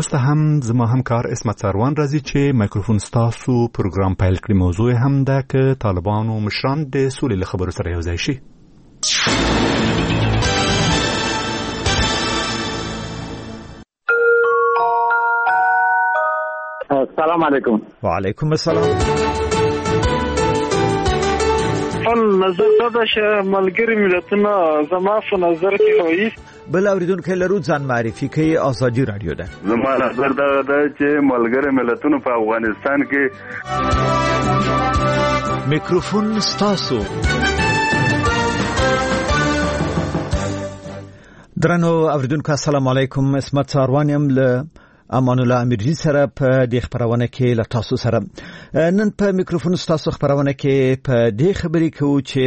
وروسته هم زما همکار اسمت سروان راځي چې مایکروفون ستاسو پروګرام پیل کړي. موضوع هم ده که طالبان او مشران د سولې له خبرو سره یو ځای شي. السلام علیکم. وعلیکم السلام. نظر دا چې ملګری ملتونه زما په نظر کې وایي بل اوریدونکو لرو ځان معرفي کوي. ازادي رادیو ده. زما نظر دا چې ملګری ملتونه په افغانستان کې میکروفون ستاسو. درنو اوریدونکو السلام علیکم. اسمت ساروانیم له امان الله امیرجی سره په دې خبرونه کې له تاسو سره نن په میکروفون تاسو خبرونه کې په دې خبرې کوو چې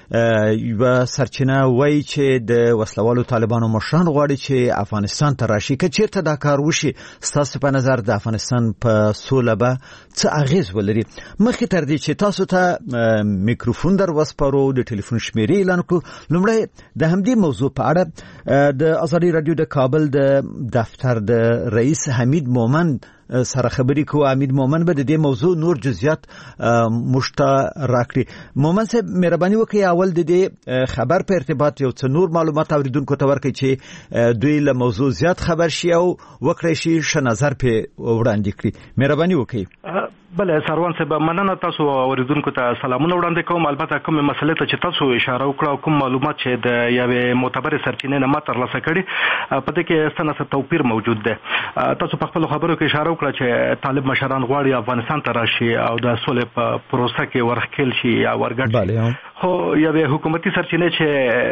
یو سرچینه وایي چې د وسلوالو طالبانو مشران غواړي چې افغانستان ته راشي. که چیرته دا کار وشي تاسو په نظر د افغانستان په سوله به څه اغیز ولري؟ مخکې تر دې چې تاسو ته میکروفون در وسپارو د ټلیفون شمیرې اعلان کړو، لومړی د همدې موضوع په اړه د ازادي رادیو د کابل د دفتر د رئیس حمید مومن سره خبرې کوو. حمید مومن به د دې موضوع نور جزئیات مشته راکړي. مومن صاحب مهرباني وکړئ اول د دې خبر په ارتباط یو څه نور معلومات اوریدونکو ته ورکړئ چې دوی له موضوع زیات خبر شي او وکړي شي ش نظر په وړاندې کړي. مهرباني وکړئ. بله سروان صاحب مننه. تاسو اوریدونکو ته سلامونه وړاندې کوم. البته کوم مسلې ته چې تاسو اشاره وکړه او کوم معلومات چې د یوې معتبرې سرچینې نه ما ترلاسه کړي په دې کې څه توپیر موجود دی. تاسو په خپل خبرو کې اشاره وکړه چې طالب مشران غواړي افغانستان ته راشي او د سولې په پروسه کې ورخکل شي یا ورګډ شي. خو یوې حکومتي سرچینې چې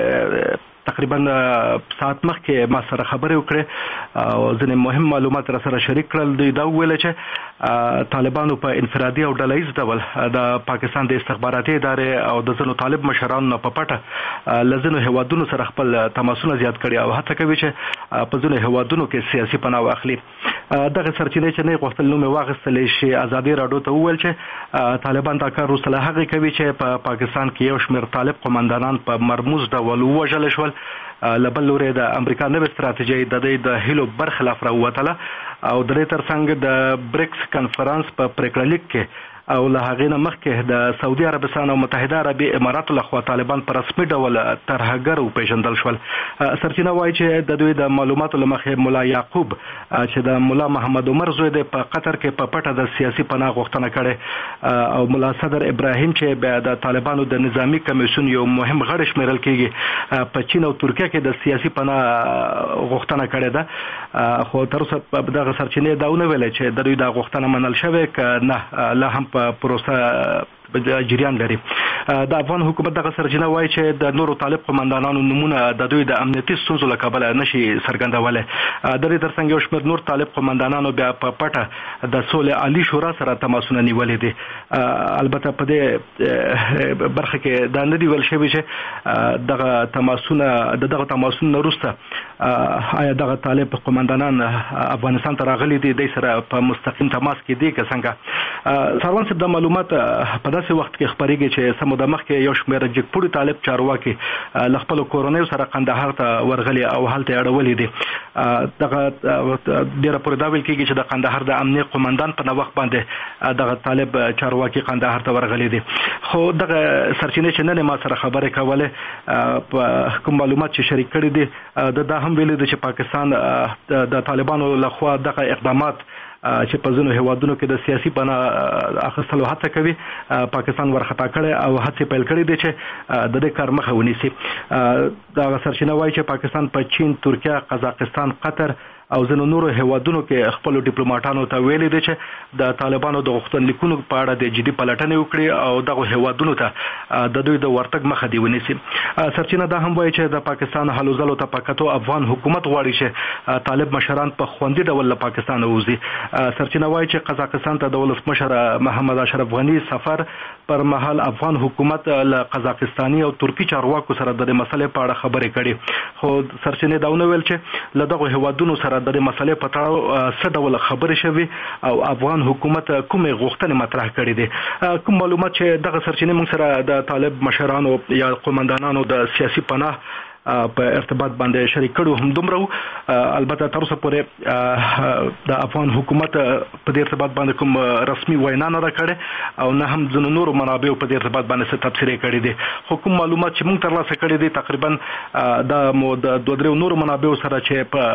تقریبا ساعت مخکې ما سره خبرې وکړې او ځینې مهم معلومات را سره شریک کړل. دوی دا وویل چې طالبانو په انفرادي او ډلهیز ډول د پاکستان د استخباراتي ادارې او د ځینو طالب مشرانو په پټه له ځینو هیوادونو سره خپل تماسونه زیات کړي او هڅه کوي چې په ځینو هیوادونو کې سیاسي پناه واخلي. دغه سرچینې چې نه غوښتل نو مې واغستلې شي. ازادي راډیو ته وویل چې طالبان دا کار وروسته له هغې کوي چې په پاکستان کې یو شمېر طالب قومندانان په مرموز ډول ووژل شول. له بل لورې د امریکا نوې ستراتیژۍ د دې د هیلو برخلاف راووتله او د دې ترڅنګ د بریکس کنفرانس په پریکړه لیک کې او له هغې نه مخکې د سعودي عربستان او متحده عربي اماراتو لخوا طالبان په رسمي ډول ترهګر وپېژندل شول. سرچینه وایي چې د دوی د معلوماتو له مخې ملا یعقوب چې د ملا محمد عمر زوی دی په قطر کې په پټه د سیاسي پناه غوښتنه کړې او ملا صدر ابراهیم چې د طالبانو د نظامی کمیسیون یو مهم غړی شمیرل کېږي په چین او ترکیه کې د سیاسي پناه غوښتنه کړې ده. خو تر اوسه دغه سرچینې دا ونه ویلې چې د دوی د غوښتنه منل شوې که نه لا هم په پروسه جریان لري. د افغان حکومت دغه سرچینه وایي چې د نورو طالب قومندانانو نمونه د دوی د امنیتي ستونزو له کبله نشي څرګندولی. د دې ترڅنګ یو شمېر نور طالب قومندانانو بیا په پټه د سولې عالي شورا سره تماسونه نیولي دي. البته په دې برخه کې دا نه دی ویل شوی چې دغه تماسونه وروسته آیا دغه طالب قومندانان افغانستان ته راغلي دي د سره په مستقیم تماس کې دي که څنګه؟ سروان صاحب د معلومات په داسې وخت کې خبرېږي چې سموده مخکې یو شمېر جګپوړي طالب چارواکي له خپلو کورنیو سره قندهار ته ورغلي او هلته یې اړولي دي. دغه ډېره پورې دا ویل کېږي چې د قندهار د امنیه قومندان په نوښت باندې دغه طالب چارواکي قندهار ته ورغلي دي. خو دغه سرچینې چې نن ما سره خبرې کولې په کوم معلومات چې شریک کړي دي دا هم ویلي دي چې پاکستان د طالبانو لخوا دغه اقدامات چې په ځینو هیوادونو کې د سیاسي پناه اخیستلو هڅه کوي پاکستان ورخطا کړي او هڅې پیل کړي دي چې د دې کار مخه ونیسي. دا سرچینه وایي چې پاکستان په چین، ترکیه، قزاقستان، قطر او ځینو نورو هیوادونو کې خپل ډیپلوماټانو ته ویلي دي چې د طالبانو د غوښتنلیکونو په اړه د جدي پلټنې وکړي او دغه هیوادونو ته د دوی د ورتګ مخه دی ونیسي. سرچینه دا هم وایي چې د پاکستان هلو ځلو ته پکاتو افغان حکومت غواړي چې طالب مشران په خوندي ډول له پاکستان ووځي. سرچینه وایي چې قزاقستان ته د ولسمشر محمد اشرف غني سفر پر مهال افغان حکومت له قزاقستاني او ترکی چارواکو سره د مسلې په اړه خبرې کړي. خو سرچینه دا ونه ویل چې له دغه هیوادونو سره د مسلې په تړاو څه ډول خبرې شوي او افغان حکومت کومې غوښتنې مطرح کړي دي. کوم معلومات چې دغه سرچینې موږ سره د طالب مشرانو یا قومندانانو د سیاسي پناه په ارتباط باندې شریک کړو هم دومره البته تر اوسه پورې د افغان حکومت په دې ارتباط باندې کوم رسمي وینا نه راکړي او نه هم ځینو نورو منابعو په دې ارتباط باندې څه تبصرې کړې دي. حکومت معلومات چې موږ ترلاسه کړي دي تقریبا د دوه درې نورو منابعو سره چې په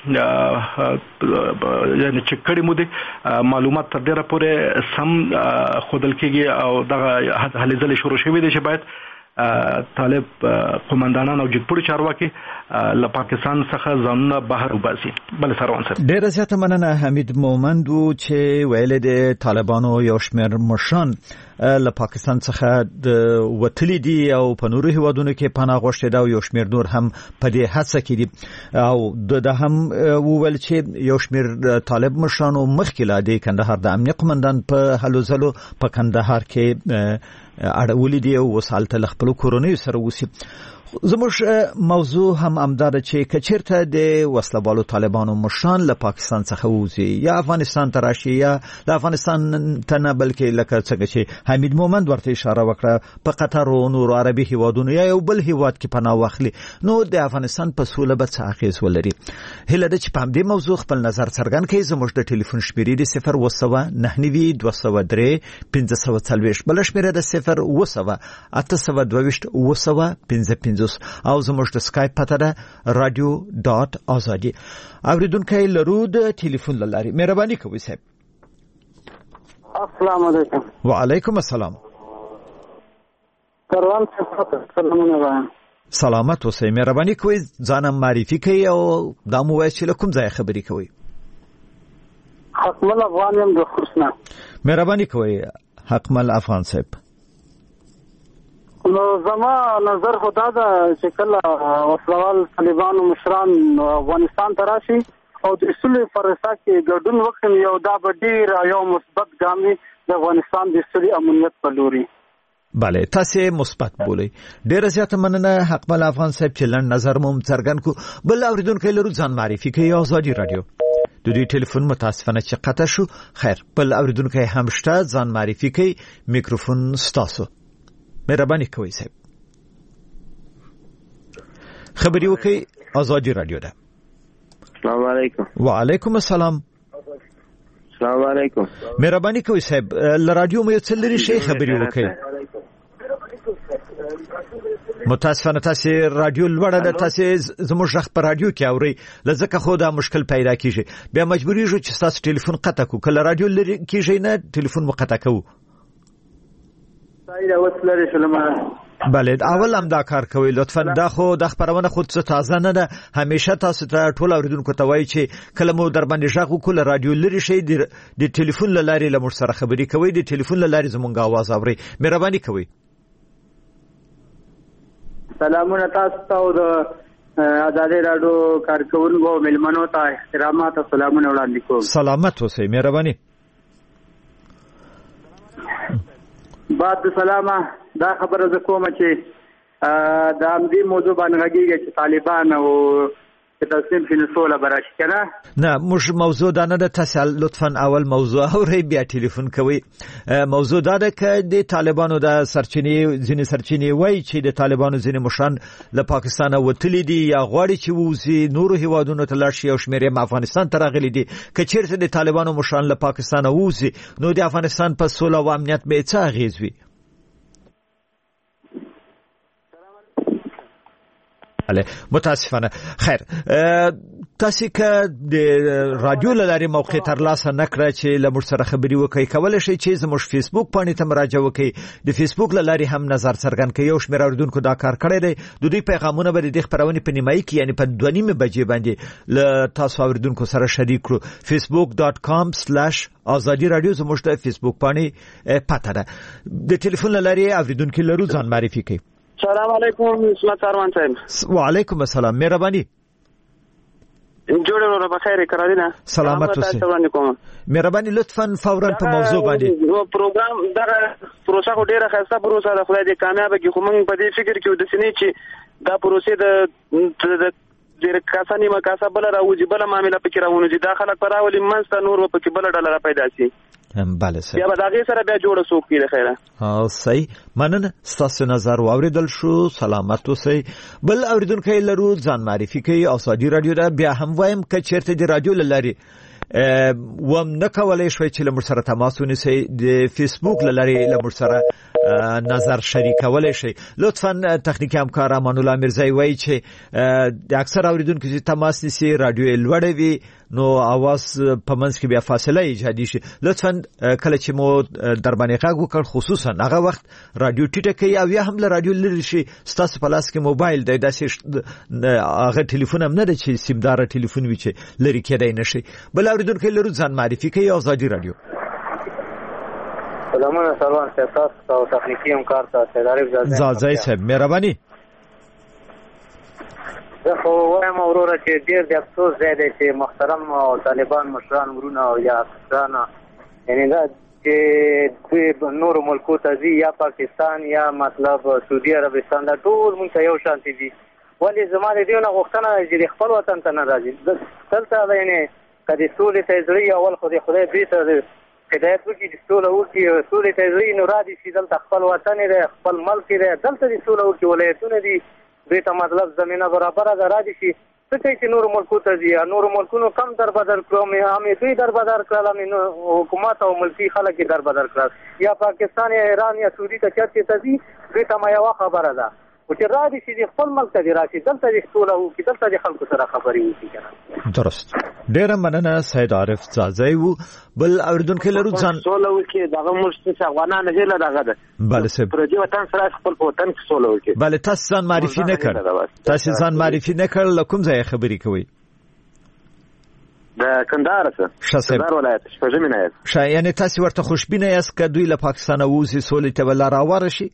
یعنی چې کړي مو دي معلومات تر ډیره پورې سم خودل کېږي او دغه هلې ځلې شروع شوې دي چې باید طالب قومندانان او جګپوړي چارواکي له پاکستان څخه ځانونه بهر وباسي. بل سروان صاحب ډېر زیاته مننه. حمید مومند چې ویل د طالبانو یو شمېر مشران له پاکستان څخه د وتلي دي او په نورو هیوادونو کې پناه غوښتي دا یو شمېر نور هم په دې هڅه کې دي او د هم وویل چې یو شمېر طالب مشرانو مخکې لا د کندهار د امنیه قومندان په هلو ځلو په کندهار کې اړولې دي او وسالته خپل کورونی سره وسی. زموږ موضوع هم امدار چې کچیرته د وسلوالو طالبانو مشران له پاکستان څخه وځي یا افغانستان ته راشي یا د افغانستان ته نه بلکې لکه څنګه چې حمید مومند ورته اشاره وکړه په قطر او نور عربي هیوادونو یا یو بل هیواد کې پناه واخلي نو د افغانستان په سوله به څه اغیز ولري. هله د چې په دې موضوع خپل نظر څرګند کړي زموږ د ټلیفون شمیرې د 0 203 1540 بل شمیره د 0 822 او زموږ د سکایپ پته ده radio.azadi. اوریدونکو لرو د ټلیفون لاري مهرباني کوئ صاحب. السلام علیکم. وعلیکم السلام. کاروان صاحب سلامونه وایم. سلامت اوسئ. مهرباني کوئ ځانم معرفي کړئ او دا مو وایي چې کوم ځای خبرې کوئ. حکمل افغان یم د خرسنا. مهرباني کوئ حکمل افغان صاحب. نو زما نظر خدا دا چې کله وسلوال طالبانو مشران افغانستان ته راشي او د اصول فرصت کې ګډون وکړي یو دا به ډیر یو مثبت ګام دی د افغانستان د اصولي امنیت په لوري. بله تاسو مثبت بولی. ډیر زیاته مننه حکمل افغان صاحب چې لن نظر مو څرګند کو. بل اوریدونکو لرو ځان معرفي کوي آزادي رادیو. د دې ټلیفون متاسفانه چې قطع شو. خیر بل اوریدونکو هم شته ځان معرفي کوي میکروفون ستاسو. مهرباني کوئ صاحب. خبري وکي آزادي رادیو ده. السلام علیکم. وعلیکم السلام. السلام علیکم. مهرباني کوئ صاحب ل رادیو مې څلري شي خبري وکي. متاسفانه تاسو رادیو لوړه ده تاسو زموږ رخ په رادیو کې اوري لزکه خو دا مشکل پیدا کیږي بیا مجبوری جو چې تاسو ټلیفون قطع کو کله رادیو لري کیږي نه ټلیفون مو قطع کوو. بله اول هم دا کار کوي لطفا دا خو د خبرونه خود څه تازه نه ده همیشه تاسو ته ټول اوریدونکو ته وایي چې کله مو در باندې ژغ وکړو رادیو لري شي د ټلیفون لاري له مر سره خبري کوي د ټلیفون لاري زمونږ आवाज اوري. مهرباني کوي. سلامونه تاسو ته د آزادي رادیو کارکونکو ملمنو ته احترامات او سلامونه وړاندې کوم. سلامت اوسئ. مهرباني. بعد سلامه دا خبره ز کومه چې د امدی موضوع باندې غږیږي چې طالبان او تسلیم شنه سوله براشي کنه نه مش موضوع دا نه د تسل لطفا اول موضوع اوري بیا ټلیفون کوي. موضوع دا ده چې د طالبانو د ځینې سرچینې وایي چې د طالبانو ځینې مشران له پاکستان وتلي دي یا غواړي چې وځي نورو هیوادونو ته لاړ شي او شمیرې افغانستان ته راغلي دي. که چیرته د طالبانو مشران له پاکستان وځي نو د افغانستان په سوله او امنیت به څه اغیز وي؟ متاسفانه. خیر تاسو که د رادیو لاري موقع تر لاسه نکړه چې لمر سره خبري وکړي کولای شي چې زموږ فیسبوک باندې ته مراجعه وکړي. د فیسبوک لاري هم نظر څرګند کوي او شمیر اوریدونکو دا کار کړی دی. د دوی پیغامونه به د خبرونه په نیمایي کې یعنی په 2:30 بجې باندې ل تاسو اوریدونکو سره شریک کړو. facebook.com/azadi radio زموږ د فیسبوک باندې پته ده. د ټلیفون لاري اوریدونکو لرو ځان معرفي کوي. السلام علیکم اسمت سروان صاحب. وعلیکم السلام. مهرباني. جوړه په خیر کړه. سلامت اوسئ. مهرباني لطفا فورا په موضوع باندې. پروګرام دا پروسه خو ډیره خاصه پروسه ده خدای دې کامیاب کړي خو موږ په دې فکر کې د سنې چې دا پروسه د ډېر کاسه نیمه کاسه بله راوځي بله معامله پکې راونځي دا خلک به راولي منځ ته نور به پکې بله ډله را پیدا شي بله صاحب بیا به د هغې سره بیا جوړه څوک کړي د خیره صحیح مننه ستاسو نظر واوریدل شو سلامت اوسئ بل اوریدونکی لرو ځان معرفي کوي ازادي رادیو ده بیا هم وایم که چیرته د رادیو لري وم نه کولای شوي چې لمر سره تماس ونیسئ د فیسبوک لري لمر سره نظر شریکولای شي لطفا تخنیکی همکار امان الله میرزایی وایي چې د اکثر اوریدونکو چې تماس نیسي رادیو لوړ وي نو आवाज په منځ کې بیا فاصله ایجادي شي لطفا کله چې مو در باندې غږ وکړ خصوصا هغه وخت رادیو ټیټه کوي او یا هم له رادیو لري شي ستاسو په لاس کې موبایل دی داسې هغه ټلیفون هم نه دی چې سیمدار ټلیفون وي چې لري کېدای نشي بل اوریدونکو لرو ځان معرفي کوي ازادي رادیو سلامونه سلام تاسو او تخنیکی همکار تاسو عارف زازای صاحب مهرباني زه خو وایم وروره چې ډېر د افسوس ځای دی چې محترم او طالبان مشران ورونه او یا افسران یعنی دا چې دوی نورو ملکو ته ځي یا پاکستان یا مطلب سعودي عربستان دا ټول مونږ ته یو شانتي دي ولې زما د دې نه غوښتنه ده چې د خپل وطن ته نه راځي دلته یعنی که د سولې ته زړی اول خو د خدای دوی ته هدایت وکړي چې سوله وکړي سولې ته زړی نو را دي چې دلته خپل وطن دی خپل ملک دی دلته د سوله وکړي ولایتونه دي دوی ته مطلب زمینه برابره ده را دي شي څه کوي چې نورو ملکو ته ځي نورو ملکونو کم در بدر کړو همې دوی در بدر کړل همې حکومت او ملکي خلک در بدر کړل یا پاکستان یا ایران یا سعودي ته چېرته ته ځي دوی ته ما یوه خبره ده او چې را دي چې خپل ملک ته دې راشي دلته دې سوله وکړي دلته دې خلکو سره خبرې وکړي که درست ډېره مننه سید عارف زازی و بل اوریدونکي لرو ځان سوله وکړي دغه موږ چې افغانان هیله دغه ده بله صاحب پر دې وطن سره خپل وطن کې سوله وکړي بله تاسو ځان معرفي نه کړ تاسو ځان معرفي نه کړ له کوم ځای خبرې کوئ د کندهار څخه کندهار ولایت شپږمې نه یعنی تاسو ورته خوشبینه یاست که دوی له پاکستان ووځي سولې ته به لاره هواره شي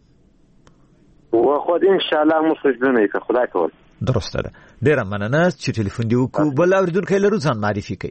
وخو ان شاء الله مو خوشبینه یې که خدای کول درسته ده ډیره مننه چې ټلیفون دی وکړو بل اوریدونکي لرو ځان معرفي کوي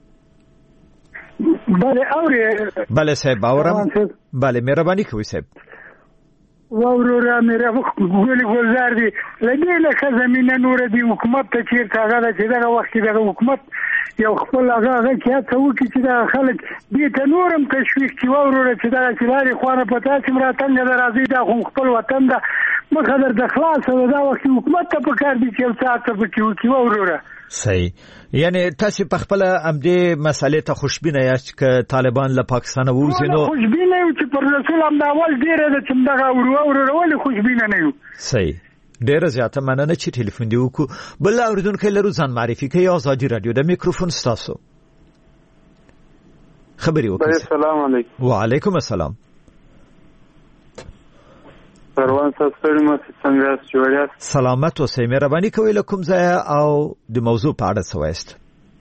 بله صاحب اورم بله مهرباني کوئ صاحب وورورا میرا ګولې ګلزار دي لدې لکه زمینه نور دی حکومت ته چیرته هغه ده چې دغه وخت کې دغه حکومت یو خپل هغه کې هڅه وکړي چې دغه خلک دې ته نور هم تشویق کړي وورورا چې دغه چې لارې خوانه په تاسې هم راتنګه ده راځئ دا خو خپل وطن ده مخه در خلاصه ده دا وخت حکومت ته پکار دي چې یو څه هڅه پکې وکړي وورورا صحیح یعنی تاسو په خپل امدې مسالې ته خوشبینه یاست چې طالبان له پاکستان ووځي نو خوشبینه یو چې پر رسول هم دا اول ډیره ده چې دغه اورو ولې خوشبینه نه یو صحیح ډیره زیاته مننه چې ټلیفون دی وکړو بل اوریدونکو لرو ځان معرفي کوي ازادي رادیو د میکروفون ستاسو خبري وکړئ السلام علیکم وعلیکم السلام پروان تاسو مو څنګه جوړیاست سلامت اوسئ مهرباني کوئ له کوم ځای او د موضوع په اړه څه وایست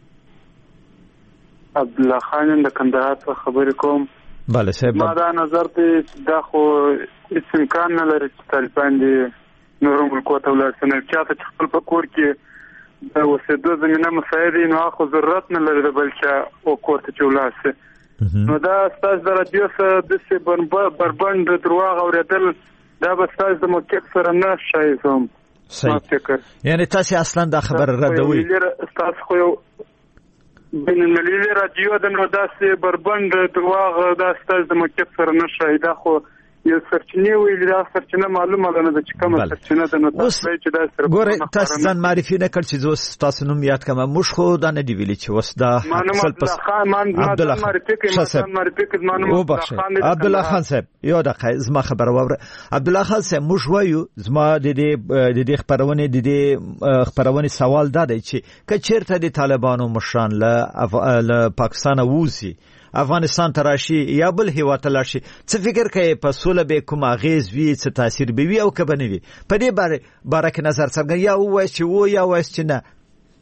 عبد الله خان د کندهار څخه خبرې کوم بله صاحب ما دا نظر دی دا خو هیڅ امکان نه لري چې طالبان دي نورو ملکو ته ولاړ شي چاته چې خپل په کور کې د اوسېدو زمینه مساعد وي نو خو ضرورت نه لري د بل چا او کور ته چې ولاړ شي نو دا ستاسو د رادیو سره داسې بربند درواغ اورېدل دا به ستاسو د موقف سره نه ښایي زه صحیح یعنی تاسو اصلا دا خبر ردوي تاسو خو یو بین المللي رادیو د نو داسې بربند درواغ دا ستاسو د موقف سره نه ښایي دا خو یو سرچینه ویل دا سرچینه معلومه ده نه چې کومه سرچینه ده نو تاسو چې دا سره ګوره تاسو ځان معرفي نه کړ چې زه تاسو نوم یاد کوم موږ خو دا نه دی ویلي چې وس دا عبد الله خان صاحب یو دقیقه زما خبره وره عبد الله خان صاحب موږ وایو زما د دې خبرونه سوال دا دی چې کچېرته د طالبانو مشران له پاکستان ووزي افغانستان تراشي یا بل هیواد تلاشي څه فکر کوي په سوله به کوم اغیز وی څه تاثیر به وی او کبه نه وی په دې باره کې نظر څنګه یا وای چې یا وای چې نه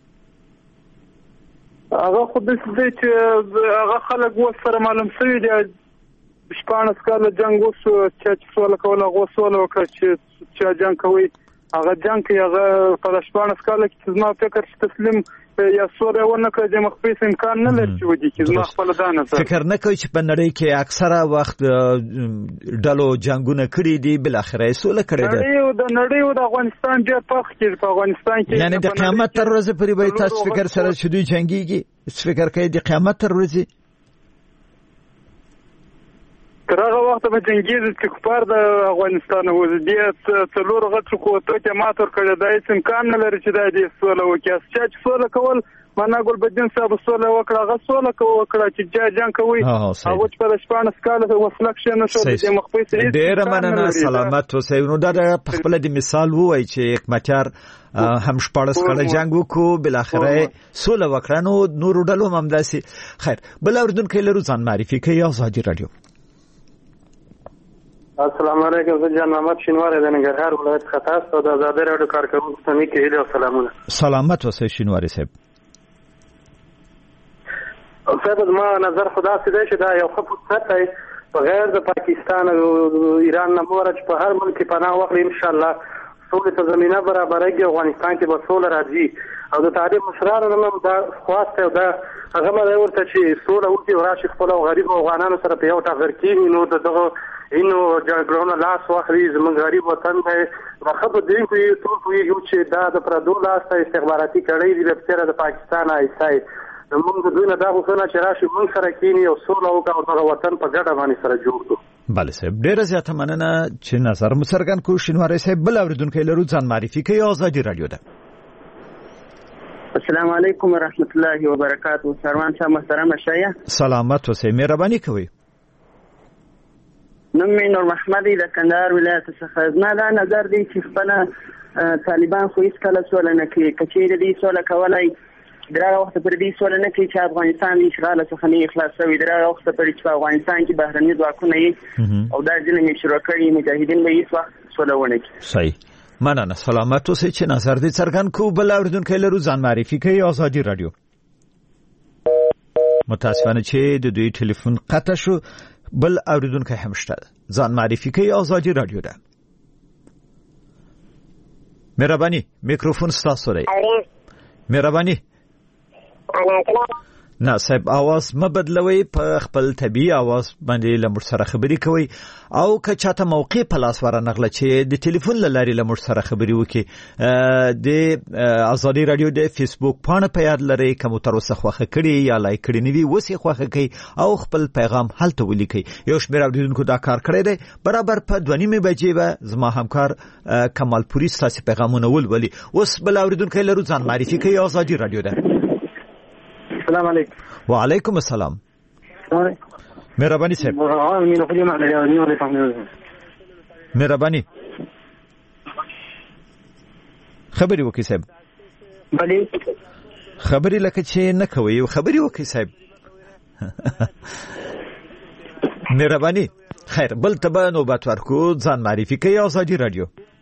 هغه خو دې چې هغه خلک وسره معلوم شوی دی شپانس کال جنگ وسو چې سوال کول هغه سوال وکړي چې جنگ کوي هغه جنگ کې هغه په شپانس کال کې زما فکر چې تسلیم یا سوله ونه کړي د مخفیس امکان نه لري چې ودی چې ما خپل دانه فکر نه کوي چې په نړۍ کې اکثره وخت ډلو جنگونه کړي دي بل اخره سوله کړي ده نړۍ او د افغانستان ډېر پخ کې په افغانستان کې یعنی د قیامت تر ورځې پورې به تاسو فکر سره شدي جنگيږي فکر کوي د قیامت تر ورځې تر هغه وخت به جنگیږي چې کفار د افغانستان وزدي څلور غټ قوتو کې ماتور کړي دا هیڅ امکان نه لري چې دا دې سوله وکړي چې سوله کول معنا ګل بدین صاحب سوله وکړه غو سوله وکړه چې جنگ کوي او چې په شپانه سکاله وسلک شنه شو د مخفیس ډېر مننه سلامت اوسئ نو دا په خپل د مثال وای چې حکمتیار هم شپارس کړه جنگ وکړو بل اخره سوله وکړه نو نور ډلو هم داسي خیر بل اوردونکو لرو ځان معرفي کوي آزادي رادیو السلام علیکم زه جان محمد شینواری د ننګرهار ولایت خطاست او د آزادۍ راډیو کارکونکو ته نیک هیلې او سلامونه سلامت اوسئ شینواری صاحب صاحب زما نظر خدا سي دی چې دا یو ښه فرصت دی په غیر د پاکستان او ایران نه مور چې په هر ملک پناه واخلي ان شاء الله سولې ته زمينه برابرېږي افغانستان کې به سوله راځي او د تاریخ مشرانو نوم دا خواست او دا هغه مې ورته چې سوله وکړي او راشي خپل غریب افغانانو سره په یو ټغر کې نو دغه اینو جګړو لاس واخلي زموږ غریب وطن دی خبر دی ټول یو چې دا د پردو لاس ته استخباراتي کړي دي د پیر د پاکستان ایسای موږ دوی نه دا غوښنه چې راشي موږ سره کینی او سوله وکړو او د وطن په ګډه باندې سره جوړ کړو بله صاحب ډیره زیاته مننه چې نظر مسرګن کو شینواری صاحب بل اوریدونکو لرو ځان معرفي کوي آزادي رادیو ده السلام علیکم ورحمت الله وبرکاته سروان صاحب محترم شایع سلامت اوسئ مهرباني کوئ نوم مې نور محمدي د کندهار ولایت څخه زما دا نظر دی چې خپله طالبان خو هیڅ کله سوله نه کوي که چیرې دوی سوله کولی در هغه وخته پورې دوی سوله نه کوي چې افغانستان د اشغاله څخه نه خلاص شوی در هغه وخته پورې چې په افغانستان کې بهرني ځواکونه یې او دا ظلم یې شروع کړي مجاهدین به هیڅ وخت سوله ونه کړي صحیح مننه سلامت اوسئ چې نظر دې څرګند کړو بل اوریدونکو لرو ځان معرفي کوي آزادي رادیو متاسفانه چې د دوی ټلیفون قطع شو بل اوریدونکو هم شته ځان معرفي کوي آزادي رادیو ده مهرباني میکروفون ستاسو دی مهرباني نه صاحب आवाज م بدلوي په خپل طبيعي आवाज باندې لمر سره خبري کوي او که چاته موقع په لاس ورنغله چې د ټلیفون لاري لمر سره خبري وکي د آزادي رادیو د فیسبوک پاڼه په یاد لري کوم تر اوسه خوخه کړي یا لایک کړي نیوي وسی خوخه کوي او خپل پیغام هلته ولیکي یو شمېر اوریدونکو دا کار کړی دی برابر په 2:30 بجې به زما همکار کمال پوری ستاسو پیغامونه ولولي اوس بل اوریدونکو لرو ځان معرفي کوي آزادي رادیو ده السلام علیکم وعلیکم السلام مهرباني صاحب مهرباني خبري وکي صاحب بلی خبري لکه چې نه کوي خبري وکي صاحب مهرباني خیر بل تبه نوبت ورکو ځان معرفي کوي آزادي رادیو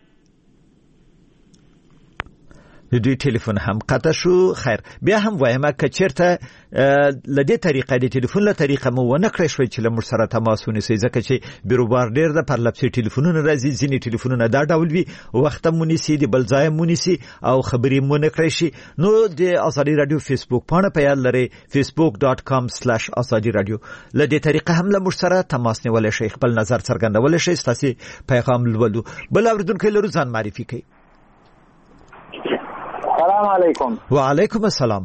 د دوی ټلیفون هم قطع شو خیر بیا هم وایم که چیرته لدې طریقه د ټلیفون له طریقه مو ونه کړی شوی چې له موږ سره تماس ونیسئ ځکه چې بیروبار ډېر د پرلپسې ټلیفونونه راځي ځینې ټلیفونونه دا ډول وي وخت هم ونیسي د بل ځای هم ونیسي او خبرې هم ونه کړی شي نو د آزادي رادیو فیسبوک پاڼه په یاد لرئ facebook.com/azadi radio له دې طریقه هم له موږ سره تماس نیولی شئ خپل نظر څرګندولی شئ ستاسې پیغام لولو بل اورېدونکی لرو ځان معرفي کوي السلام علیکم وعلیکم السلام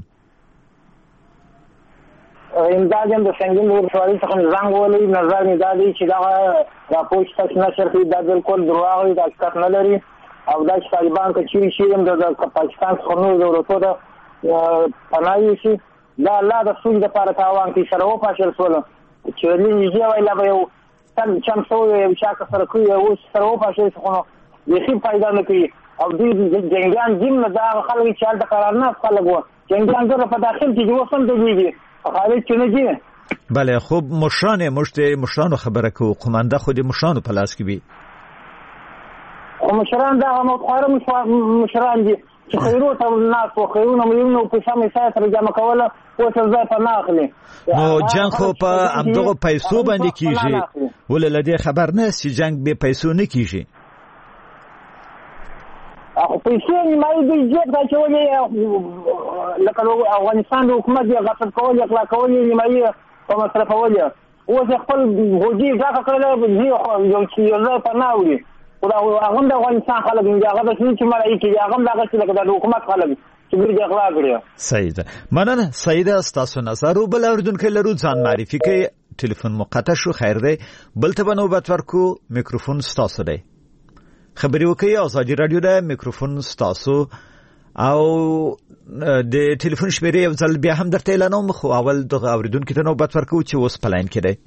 امدادم د سنگین ورسوالۍ څخه زنګ ولې نظر مې دا دی چې دا راپور چې تاسو نشر کړی دا بالکل دروغ دی دا حقیقت نه لري او دا چې طالبان که چیرې شي د پاکستان څخه نورو دولتو ته پناه یوسي دا الله د سولې دپاره تاوان کوي سره وپاشل سوله چې نږدې وایي لا به یو چم شوی یو چا که سره کوي اوس سره وپاشل خو نو بیخي فایده نه کوي او دوی جنگیان دین نه دا خلک چې هلته قرارناست خلک وو جنگیان زره په داخل کې چې اوس هم دویږي په خارج کې نه دي بله خوب مشران موږ د مشرانو خبره کوو قمانده خو د مشرانو په لاس کې وي خو مشران دا هم خواره مشران دي چې خیرو ته ناست و خیرونه ملیونه په سمې سایه سره جمع کوله اوس ځای په نه اخلي نو جنګ خو په همدغو پیسو باندې کېږي ولې له دې خبر نه چې جنګ بې پیسو نه کېږي خو پیسې نیمایي دوی جیب ته اچولې لکه افغانستان د حکومت یې غصب کول اقلا کول یې نیمایي په مصرفول یې اوس یې خپل غوږي ډاکه کړلی یو ځای پناه وړي خو هغه هم د افغانستان خلک دي هغه د شنو چې مړی کېږي هغه هم دغسې لکه د حکومت خلک چې ګرځي اغلا کړي. صحیح ده. مننه سیده ستاسو نظر او بل اردوونکی لرو ځان معرفي کوي. ټلیفون مقطع شو. خیر دی. بل ته به نوبت ورکو. میکروفون ستاسو دی. خبري وکړئ. ازادي رادیو ده. میکروفون ستاسو او د ټلیفون شمیرې یو ځل بیا هم درته اعلانوم خو اول د اوریدونکو ته نوبت ورکو چې اوس په لاین کې دی.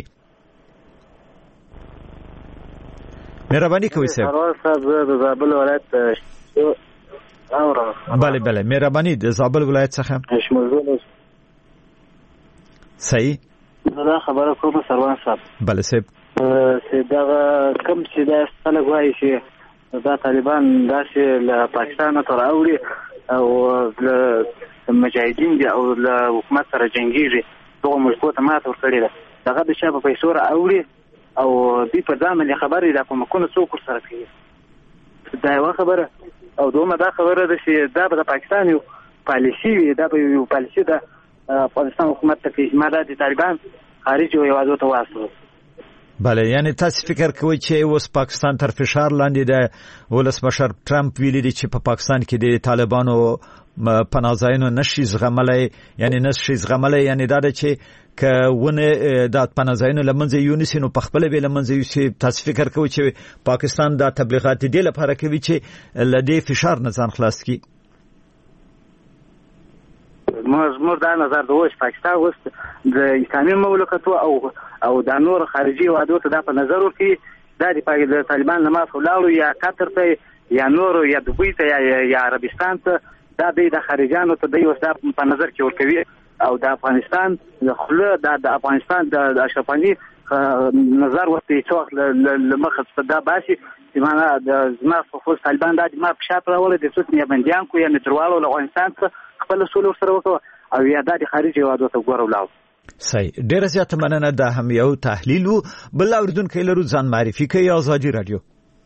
مهرباني کوي صاحب. د زابل ولایت بله مهرباني د زابل ولایت څخه صحیح دا خبره کوم سروان صاحب. بله صاحب دا کوم چې دا خلک وایي چې دا طالبان داسې له پاکستان تر اوړي او له مجاهدین دي او له حکومت سره جنګیږي دغه ملکو ته ماته ورکړې ده دغه د شا په پیسو راوړي او دوی په ځامن خبرې دا کومکونه څوک سره کوي دا یو خبره او دومره دا خبره ده چې دا به د پاکستان یو پالیسي وي دا به یو پالیسي ده افغانستان حکومت ته کې ما د طالبان خارجي او یوازو ته واسو. بله یعنی تاسو فکر کوئ چې اوس پاکستان تر فشار لاندې ده ولسمشر ټرمپ ویلي دی چې په پاکستان کې د طالبانو پناهځایونو نشي زغملای یعنی دا چې کونه د پناهځایونو لمنځه یونیسي نو په خپل به لمنځه یونیسي. تاسو فکر کوئ چې پاکستان د تبلیغات دی لپاره کوي چې لدی فشار نه ځان خلاص کړي؟ زموږ دا نظر د اوس پاکستان اوس د اسلامي مملکتو او د نور خارجي وادو ته دا په نظر ورکړي دا د طالبان نه ماته ولاړو یا قطر ته یا نور یا دوبۍ ته یا عربستان ته دا د خارجانو ته د اوس دا په نظر کې ورکوي او د افغانستان خله د افغانستان د اشرف غني نظر ورته څوک لمخه دا باسي چې معنا د زما خو طالبان د ما په شاته راول د څوک نه بنديان کو یا نتروالو له افغانستان څخه خپل سولو سره وکړه او یا د خارجي وادو ته ګورو. صحیح. ډیره زیاته مننه. دا هم یو تحلیل وو. بل اوریدونکو لرو ځان معرفي کوي. ازادي رادیو.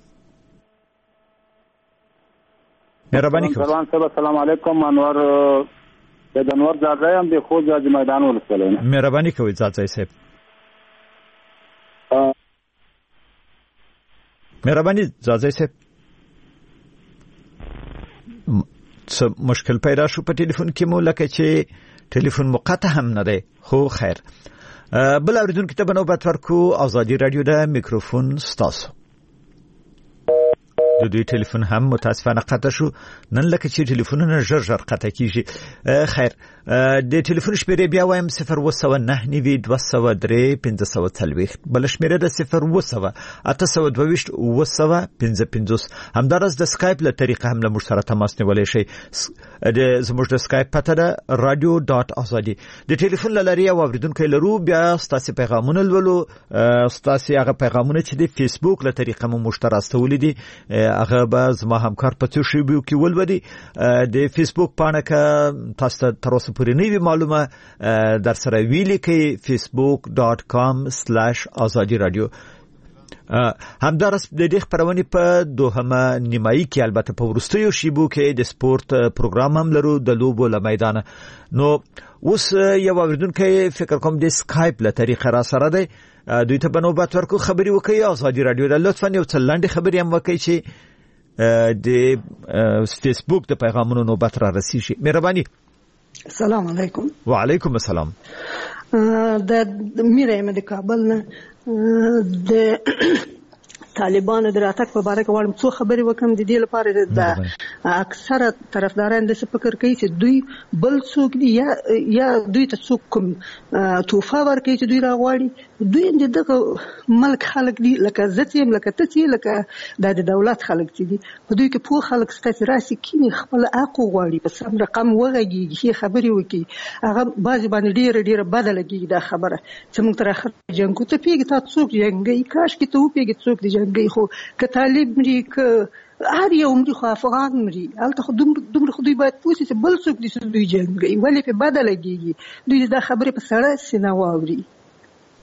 مهرباني کوئ. السلام علیکم. انور زاده یم د خو ځای میدان ولسوالۍ. مهرباني کوئ زاده صاحب. مهرباني زاده صاحب. څه مشکل پیدا شو په ټلیفون کې مو لکه چې ټلیفون مقطع هم نه دی خو خیر. بل اوریدونکو ته نوبت ورکو. ازادي رادیو ده. میکروفون ستاسو. د دوی ټلیفون هم متاسفانه قطع شو نن لکه چې ټلیفونونه ژر قطع کیږي. خیر د ټلیفون شمیرې بیا وایم 02992031540 بل شمیرې د 02822 همدارس د سکایپ له طریقه هم له موږ سره تماس نیولای شئ. زموږ د سکایپ پته ده radio.azadi. د ټلیفون لاري او اوریدونکو لرو بیا ستاسو پیغامونه لولو. ستاسو هغه پیغامونه چې د فیسبوک له طریقه مو مشترکول دي هغه به زما همکار په څو شیبو کې ولودي. د فیسبوک پاڼه کا تاسو تر اوسه پورې نه وی معلومه در سره ویلي کې facebook.com/azadi radio. همدارس د دې خبرونه په دوهمه نیمایي کې البته په ورستیو شیبو کې د سپورت پروګرام هم لرو د لوبو له میدان. نو اوس یو اوریدونکو فکر کوم د سکایپ له طریقه را سره دی. دوی ته بنوبت ورکو. خبري وکي ازادي رادیو د لطفا یو څلندې خبري هم وکي چې د فیسبوک د پیغامونو نوبت را رسیږي. مهرباني. السلام علیکم. وعلیکم السلام. د میره مې د کابل نه د طالبانو د راتګ په اړه کوم څه خبرې وکم د دې لپاره د اکثره طرفداران د فکر کوي چې دوی بل څوک دي یا دوی ته څوک کوم توفه ورکوي چې دوی راغواړي. دوی دغه ملک خلک دي لکه زتیم لکه تسی لکه د دولت خلک دي په دوی کې پوه خلک ستاسو راسي کینی خپل اقو غواړي په سم رقم وغږیږي خبرې وکي هغه بعضی باندې ډیره بدله کیږي دا خبره چې موږ تر اخر جنګو ته پیګ تا څوک جنګي کاش کې ته پیګ څوک دي جنګي خو که طالب مري که هر یو مري خو افغان مري البته خو دومره خو دوی باید پوښتنه چې بل څوک دي چې دوی جنګي ولې په بدله کیږي دوی دا خبره په سره سینه واوري.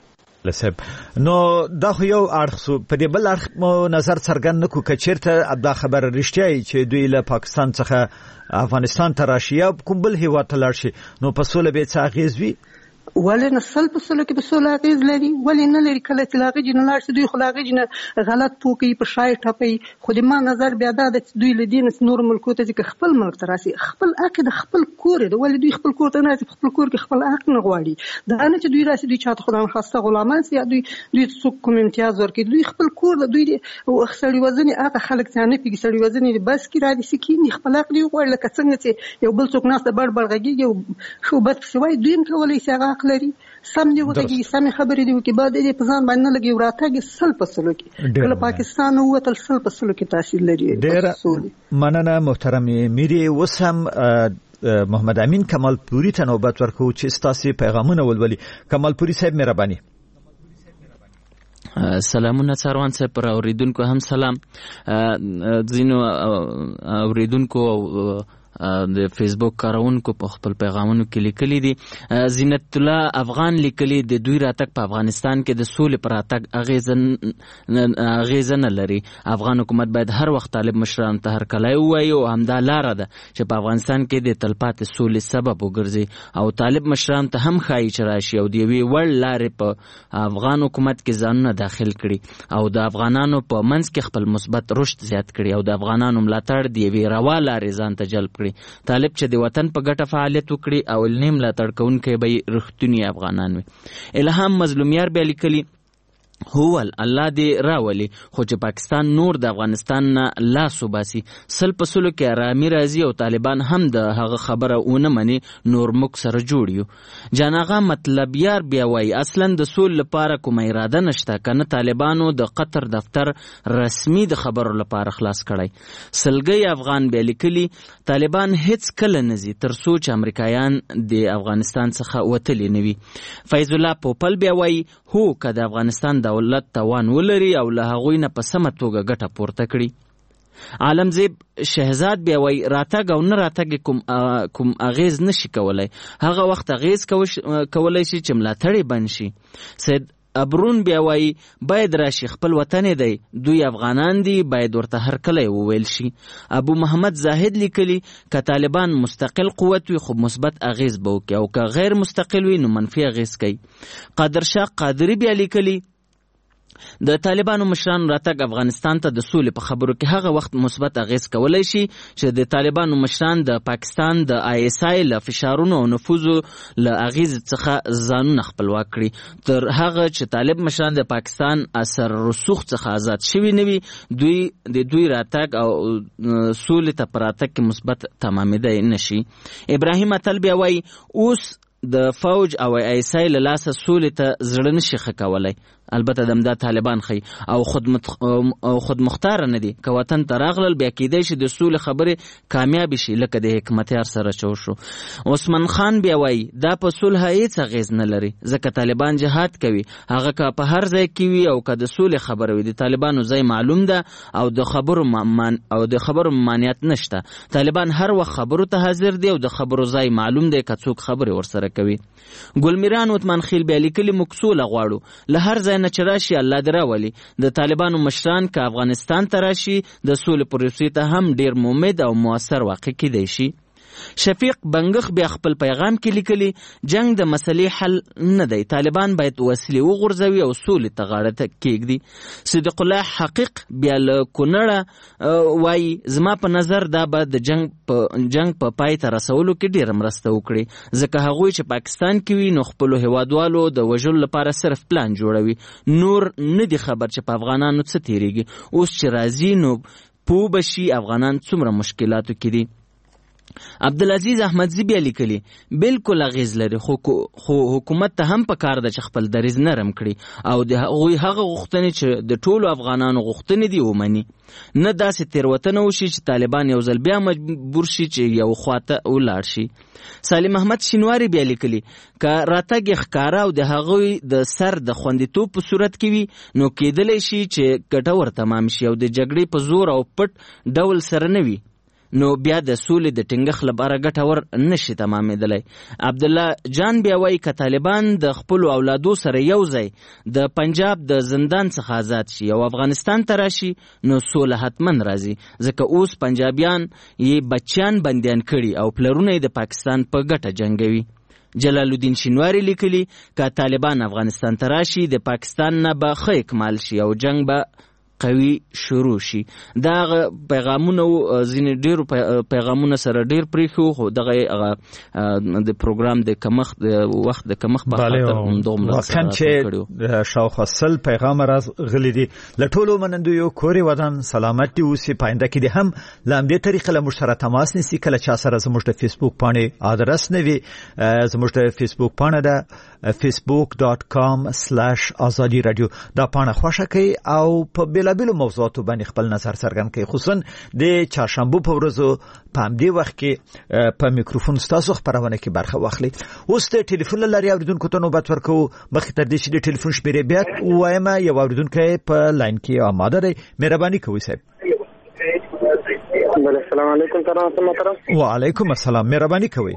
لسب نو دا خو یو اړخ په دې بل اړخ مو نظر څرګند نکو کچیرته دا خبر رښتیا چې دوی له پاکستان څخه افغانستان ته راشي یا کوم بل هیواد ته لاړ شي نو په سوله به څه اغیز وي ولې نه سل په سلو کې په سوله اغیز لري ولې نه لري کله چې لاغې جن لاړ شي دوی خو لاغې جن غلط توکي په شای ټپي خو د ما نظر بیا دا د دوی لدین نور ملکو ته چې خپل ملک ته راسي خپل عقیده خپل کور دی ولې دوی خپل کور ته نه راسي خپل کور کې خپل حق نه غواړي دا نه چې دوی راسي دوی چاته خدای خواسته غلامان سي دوی څوک کوم امتیاز ورکړي دوی خپل کور دی دوی سړي وزني هغه خلک ته نه پیږي سړي وزني بس کې را دي سکینی خپل عقل غواړي لکه څنګه چې یو بل څوک ناس د بړ غږیږي او شو بد سوای دوی هم کولای شي هغه عقل لري سم دی وګورئ سم خبرې دی کې بعد دې په ځان باندې لګي وراتګ سل په سلو کې کله پاکستان او تل سل په سلو کې تاثیر لري ډېر مننه محترم میری وسم محمد امین کمال پوری ته نوبت ورکو چې ستاسو پیغامونه ولولي کمال پوری صاحب مهرباني سلامونه څاروان صاحب پر اوریدونکو هم سلام زینو اوریدونکو د فیسبوک کارونکو په خپل پیغامونو کې لیکلي دي زینت الله افغان لیکلي د دوی راتګ په افغانستان کې د سولې پر راتګ اغیز نه لري افغان حکومت باید هر وخت طالب مشران ته هرکلی ووایي او همدا لاره ده چې په افغانستان کې د تلپاتې سولې سبب وګرځي او طالب مشران ته هم ښایي چې راشي او د یوې وړ لارې په افغان حکومت کې ځانونه داخل کړي او د افغانانو په منځ کې خپل مثبت رشد زیات کړي او د افغانانو ملاتړ د یوې روا لارې ځان ته جلب کړي طالب چې د وطن په ګټه فعالیت وکړي او نیم ملاتړ کوونکی به رښتونی افغانان وي الهام مظلومیار بیا لیکلي هوال الله دې راولي خو چې پاکستان نور د افغانستان نه لاس وباسي سل په سلو کې ارامي راځي او طالبان هم د هغه خبره ونه مني نور موږ سره جوړ یو جان آغا مطلب یار بیا وایي اصلا د سول لپاره کومه اراده نشته کنه طالبانو د قطر دفتر رسمي د خبرو لپاره خلاص کړی سلګي افغان بیا لیکلي طالبان هیڅ کله نزي تر څو چې امریکایان د افغانستان څخه وتلی نه وي فیض الله پوپل بیا وایي هو که د افغانستان دولت توان ولري او له هغوی نه په سمه توګه ګټه پورته کړي عالمزیب شهزاد بیا وایي راتګ او نه راتګ کوم اغیز نشي کولی هغه وخت اغیز کولی شي چې ملاتړی بند شي سید ابرون بیا وایي باید راشي خپل وطن دی دوی افغانان دي باید ورته هرکلی وویل شي ابو محمد زاهد لیکلي که طالبان مستقل قوت وي خو مثبت اغیز به وکړي او که غیر مستقل وي نو منفي اغیز کوي قادرشاه قادري بیا لیکلي د طالبانو مشرانو راتګ افغانستان ته د سولې په خبرو کې هغه وخت مثبت اغیز کولی شي چې د طالبانو مشران د پاکستان د آی اس آی له فشارونو او نفوذو له اغیز څخه ځانونه خپلواک کړي تر هغه چې طالب مشران د پاکستان اثر رسوخ څخه آزاد شوي نه وي دوی راتګ او سولې ته په راتګ کې مثبت تمامېدی نشي ابراهیم اتل بیا وایي اوس د فوج او آی اس آی له لاسه سولې ته زړه نشي ښه کولی البته دمدا طالبان خي او خود مختار نه دي که وطن ته راغلل بیا کېدی شي د سولې خبرې کامیاب شي لکه د حکمتیار سره چور شو عثمان خان بیا وایي دا په صلح هیڅ اغیز نه لري ځکه طالبان جهاد کوي هغه که په هر ځای کې وي او که د سولې خبره وي د طالبانو ځای معلوم ده او د خبرو ممانعت نشته طالبان هر وخت خبرو ته حاضر دي او د خبرو ځای معلوم دی که څوک خبرې ورسره کوي ګلمیران عثمان خیل بیا لیکلي موږ سوله غواړو له هر ځای نه چې راشي الله دې راولي د طالبانو مشران که افغانستان ته راشي د سولې پروسې ته هم ډیر مؤمد او مؤثر واقع کیدی شي شفیق بنګخ بیا خپل پیغام کې لیکلي جنگ د مسلې حل نه دی طالبان باید وسلې وغورځوي او سولې ته غاړه کېږدي صدیق الله حقیق بیا له کونړه وایي زما په نظر دا به د جنگ په پای ته رسولو کې ډېره مرسته وکړي ځکه هغوی چې پاکستان کې وي نو خپلو هیوادوالو د وژلو لپاره صرف پلان جوړوي نور نه دي خبر چې په افغانانو څه تیریږي اوس چې راځي نو پوه به شي افغانان څومره مشکلاتو کې دي عبدالعزیز احمدزی بیا لیکلي بالکل اغیز لري خو حکومت ته هم پکار ده چې خپل دریځ نرم کړي او د هغه غوښتنې چې د ټولو افغانانو غوښتنې دي ومني نه داسې تېروتنه وشي چې طالبان یو ځل بیا مجبور شي چې یو خواته ولاړ شي سالم احمد شینواری بیا لیکلي که راتګ یې ښکاره او د هغوی د سر د خوندیتوب په صورت کې وي نو کېدلی شي چې ګټور تمام شي او د جګړې په زور او پټ ډول سره نه وي نو بیا د سولې د ټینګښت لپاره ګټور نشي تمامېدلی. عبدالله جان بیا وایي که طالبان د خپلو اولادو سره یو ځای د پنجاب د زندان څخه آزاد شي او افغانستان ته راشي نو سوله حتمن راځي، ځکه اوس پنجابیان یې بچیان بندیان کړي او پلرونه یې د پاکستان په ګټه جنګوي. جلال الدین شینواری لیکلي که طالبان افغانستان ته راشي د پاکستان نه به ښه اکمال شي او جنگ به قوي شروع شي. دغه پیغامونه ځینې ډېرو پیغامونه سره ډېر پرېښو، خو دغه د پروګرام د کمښت د وخت د کمښت په خاطر همدومره واقعا چې شاوخوا 100 پیغام راغلي دي. له ټولو منندویو کورې ودان سلامت دي اوسي. پاینده کې دي هم له همدې طریقې له موږ سره تماس نیسي. کله چا سره زموږ د فیسبوک پاڼې ادرس نه وي، زموږ د فیسبوک پاڼه ده facebook.com/azadi radio. دا پاڼه خوښه کوي او په بېلابېلو موضوعاتو باندې خپل نظر څرګند کوي. خصوصا د چهارشنبه په ورځو په همدې وخت کې په میکروفون ستاسو خبرونه کې برخه واخلي. اوس د ټلیفون له لارې اوریدونکو ته نوبت ورکوو. مخکې تر دې چې د ټلیفون شمیرې بیا وایم، یو اوریدونکی په لاین کې آماده دی. مهرباني کوئ صاحب. السلام علیکم محترم. وعلیکم السلام. مهرباني کوئ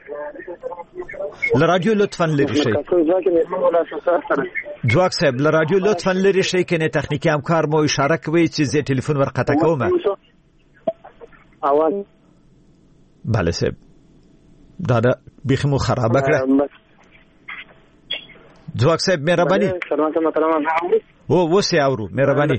لرادیو لطفاً لری شي. جواک صاحب لرادیو لطفاً لری شي کنه تخنیکی همکار مو اشاره کوي چې زه ټلیفون ورقطع کوم. اواز بله صاحب دا بخمو خرابه کړه. جواک صاحب مهرباني. سلام محترم. او وسه اورو مهرباني.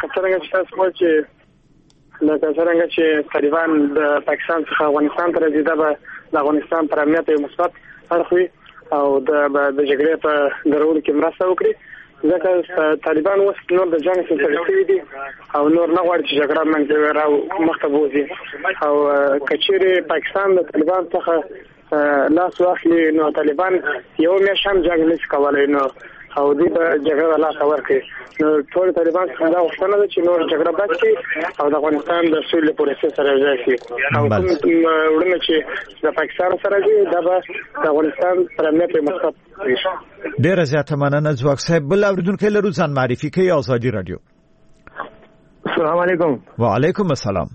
څنګه چې طالبان د پاکستان څخه افغانستان ته راځي، دا به د افغانستان پر امنیت یو مثبت اړخ وي او د جګړې په درولو کې مرسته وکړي، ځکه طالبان اوس نور د جنګ څخه شوي دي او نور نه غواړي چې جګړه مخته بوځي. او کچېرې پاکستان د طالبان څخه لاس واخلي نو طالبان یو میاشت هم جنګ نشي کولی، نو او دې په جګړه لاس ورکړي. نو ټول طالبان څنګه دا غوښتنه ده چې نور جګړه بس کړي او د افغانستان د سولې پروسې سره یوځای شي. او کوم وړاندې چې د پاکستان سره دي دا به د افغانستان پر امنیت مثبت وي. ډېره زیاته مننه ځواک صاحب. بل اوریدونکی لرو ځان معرفي کوي. آزادي رادیو. السلام علیکم. وعلیکم السلام.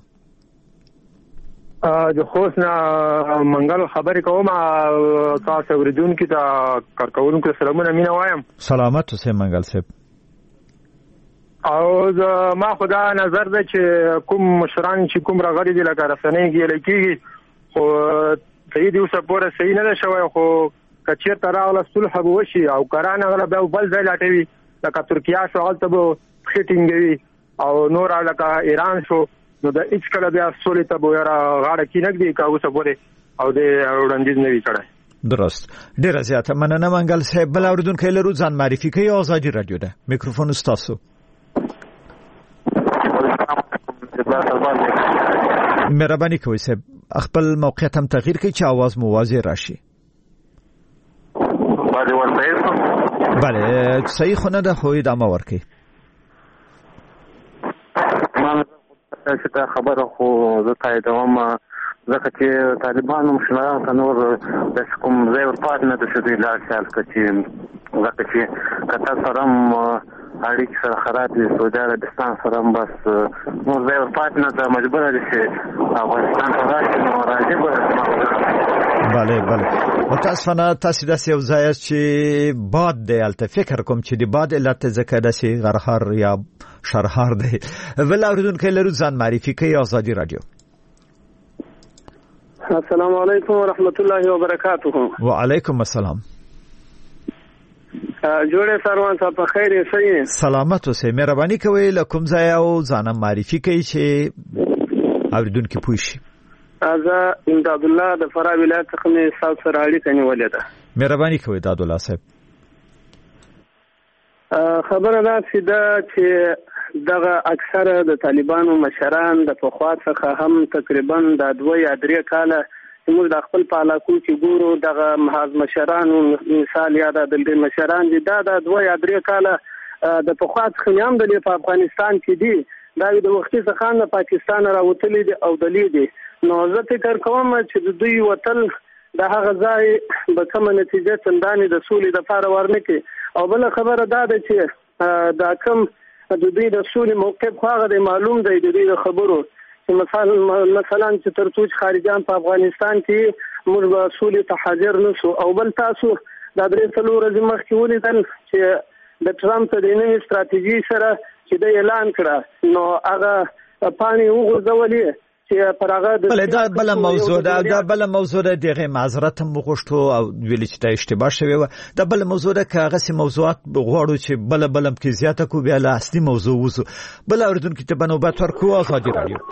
د خوست نه منګل خبرې کوم. تاسو اوریدونکو ته کارکونکو سلامونه مینه وایم. سلامت اوسئ منګل صاحب. او ما خدا نظر ده چې کوم مشران چې کوم راغلي دي لکه رسنۍ کې لکېږي خو صحیح دی اوسه پورې صحیح نه ده شوی، خو که چېرته راغله صلح به وشي او که رانغله بیا بل ځای لټوي لکه ترکیه شو هلته به پښې ټینګوي او نور لکه ایران شو نو د هیڅ کله بیا سولې ته به غاړه کېنږدي که اوسه پورې او د وړاندیز نه وي کړی. درست. ډېره زیاته مننه منګل صاحب. بل اوریدونکی لرو ځان معرفي کوي. آزادي رادیو ده میکروفون ستاسو. مهرباني کوئ صاحب خپل موقعیت هم تغییر کړئ چې आवाज مو واضح راشي. بله صحیح خو نه ده خو ادامه ورکړئ. دا خبره خو زه تاییدوم ځکه چې طالبانو مشرانو ته نور داسې کوم ځای ورپاتې نه ده چې دوی لاړ شي هلته چې ځکه چې قطر سره هم اړیکې سره خراب دي، سعودي عربستان سره هم بس نور ځای ورپاتې نه ده، مجبوره دي چې افغانستان ته راشي نو راځي به. بله متاسفانه تاسو داسې یو ځای چې باد دی هلته فکر کوم چې د باد علت ځکه داسې غرهار یا شرهار دی. بل اوریدونکی لرو ځان معرفي کوي. آزادي رادیو. السلام علیکم ورحمت الله وبرکاته. وعلیکم السلام. جوړه سروان صاحب په خیر یې؟ سلامت اوسئ. مهرباني کوئ له کوم ځای او ځانم معرفي کوئ چې اوریدونکي پوه شي. زه امداد الله د فراه ولایت څخه مې تاسو سره اړیکه نیولې ده. مهرباني کوئ امداد الله صاحب. خبره ده چې دغه اکثره د طالبانو مشران د پخوا څخه هم تقریبا د 2 یا 3 کاله موږ د خپل په علاقو کې ګورو دغه محاذ مشرانو مثال یا د مشران دي دا د 2 یا 3 کاله د پخوا څخه هم د افغانستان کې دي دا د وختي څخه نه پاکستان راوتلي دي او دلی دي. نو زه فکر کوم چې د دوی وتل د هغه ځای به کوم نتیجه څندانې د سولې لپاره ورنکړي. او بل خبره دا ده چې دا کوم د دوی د سولې موقف هغه د معلوم دی د دوی د خبرو مثلا چې تر څو خارجيان په افغانستان کې موږ به سولې ته حاضر نشو او بل تاسو دا درې څلور ورځې مخکې ولیدل چې د ټرمپ د نوې ستراتیژي سره چې د اعلان کړه نو هغه پاڼې وغورځولې چې پر هغه بل دا بل موضوع دا بل موضوع ده دغه معذرت هم غوښتو او ویل چې دا اشتباه شوی و دا بل موضوع ده که هغه سي موضوعات غواړو چې بل هم کې زیاته کو بیا له اصلي موضوع وسو بل اوریدونکو ته بنوبت ورکو آزادي رادیو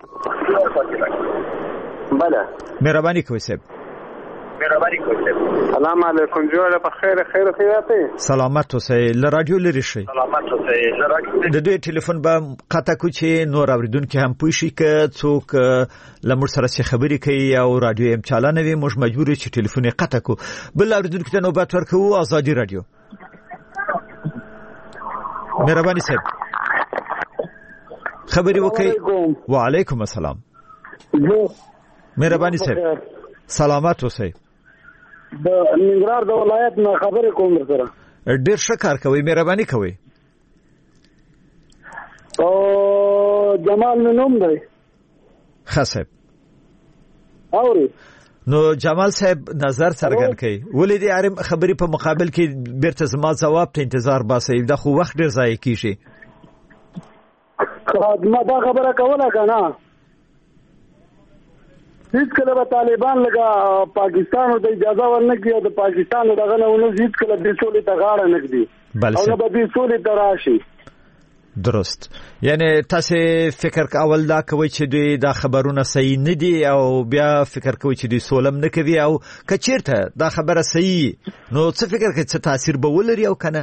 بله مهرباني کوئ صاحب سلام علیکم جوړه په خیر خیاته سلامت اوسئ له رادیو لري شي د دوی ټلیفون به قطع کو چې نور اوریدونکو هم پوه شي ک څوک لمر سره څه خبرې کوي او رادیو هم چالانه وي موږ مجبور چې ټلیفون قطع کو بل اوریدونکو ته نوبت ورکو آزادي رادیو مهرباني صاحب خبري وکي وعليكم السلام مهرباني صاحب سلامت اوسئ د ننګرهار د ولایت نه خبرې کوم سره ډیر ښه کار کوي مهرباني کوي او جمال نوم دی خاصه اوري نو جمال صاحب نظر څرګند کړي ولې دې ارم خبرې په مقابل کې بیرته زما جواب ته انتظار باسي دا خو وخت ډیر ضایع کیږي ما دا خبره کوله کنه هیڅ کله به طالبان لګا پاکستان د اجازه ورنکړي او د پاکستان دغه نه ونه هیڅ کله د سولې ته غاړه نکدي او نه به د سولې ته راشي درست یعنی تاسو فکر کول دا کوي چې دوی دا خبرونه صحیح نه دي او بیا فکر کوي چې دوی سولم نه کوي او کچیرته دا خبره صحیح نو څه فکر کوي چې تاثیر به ولري او کنه